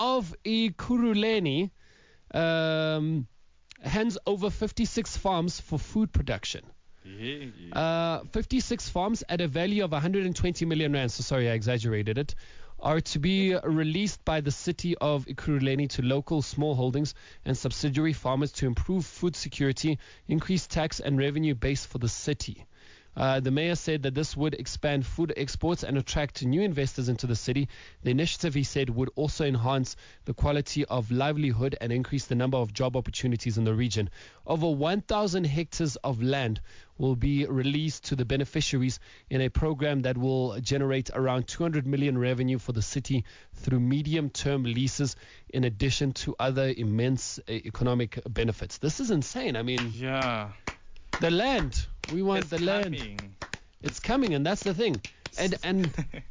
of Ekurhuleni hands over 56 farms for food production. 56 farms at a value of 120 million rand. So sorry, I exaggerated it. Are to be released by the city of Ekurhuleni to local smallholdings and subsidiary farmers to improve food security, increase tax and revenue base for the city. The mayor said that this would expand food exports and attract new investors into the city. The initiative, he said, would also enhance the quality of livelihood and increase the number of job opportunities in the region. Over 1,000 hectares of land will be released to the beneficiaries in a program that will generate around 200 million revenue for the city through medium-term leases, in addition to other immense economic benefits. This is insane. I mean, yeah. The land. We want It's the land. coming. It's coming, and that's the thing. And